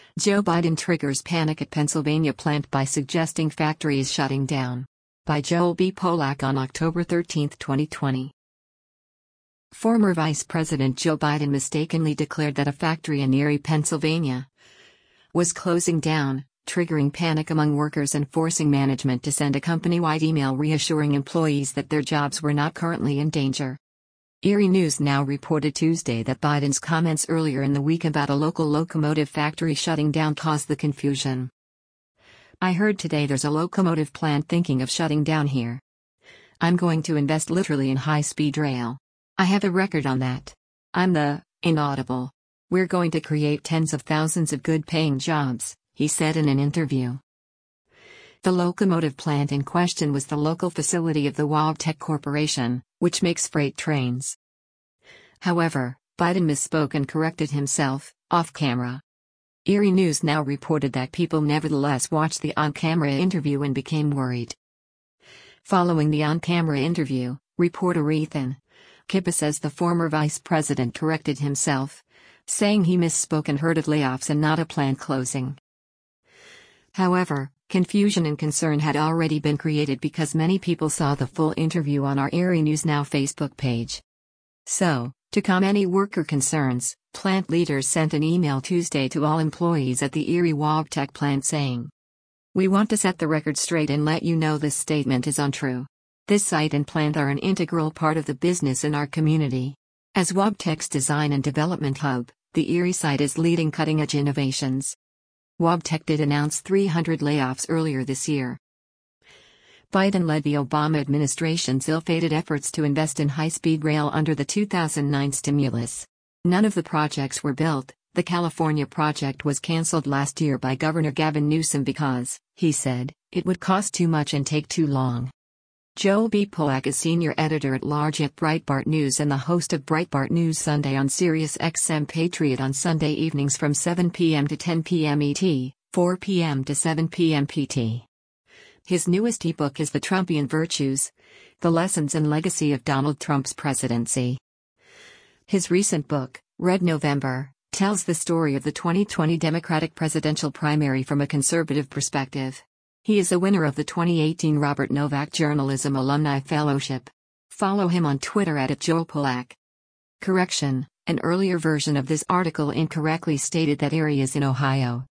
Joe Biden triggers panic at Pennsylvania plant by suggesting factory is shutting down. By Joel B. Polak on October 13, 2020. Former Vice President Joe Biden mistakenly declared that a factory in Erie, Pennsylvania, was closing down, triggering panic among workers and forcing management to send a company-wide email reassuring employees that their jobs were not currently in danger. Erie News Now reported Tuesday that Biden's comments earlier in the week about a local locomotive factory shutting down caused the confusion. "I heard today there's a locomotive plant thinking of shutting down here. I'm going to invest literally in high-speed rail. I have a record on that. I'm the inaudible. We're going to create tens of thousands of good-paying jobs," he said in an interview. The locomotive plant in question was the local facility of the Wabtec Corporation, which makes freight trains. However, Biden misspoke and corrected himself, off-camera. Erie News Now reported that people nevertheless watched the on-camera interview and became worried. Following the on-camera interview, reporter Ethan Kippa says the former vice president corrected himself, saying he misspoke and heard of layoffs and not a plant closing. However, confusion and concern had already been created because many people saw the full interview on our Erie News Now Facebook page. So, to calm any worker concerns, plant leaders sent an email Tuesday to all employees at the Erie Wabtec plant saying, "We want to set the record straight and let you know this statement is untrue. This site and plant are an integral part of the business in our community. As Wabtec's design and development hub, the Erie site is leading cutting-edge innovations." Wabtec did announce 300 layoffs earlier this year. Biden led the Obama administration's ill-fated efforts to invest in high-speed rail under the 2009 stimulus. None of the projects were built. The California project was canceled last year by Governor Gavin Newsom because, he said, it would cost too much and take too long. Joel B. Polak is senior editor-at-large at Breitbart News and the host of Breitbart News Sunday on Sirius XM Patriot on Sunday evenings from 7 p.m. to 10 p.m. ET, 4 p.m. to 7 p.m. PT. His newest ebook is The Trumpian Virtues: The Lessons and Legacy of Donald Trump's Presidency. His recent book, Red November, tells the story of the 2020 Democratic presidential primary from a conservative perspective. He is a winner of the 2018 Robert Novak Journalism Alumni Fellowship. Follow him on Twitter at @JoelPolak. Correction: an earlier version of this article incorrectly stated that Erie is in Ohio.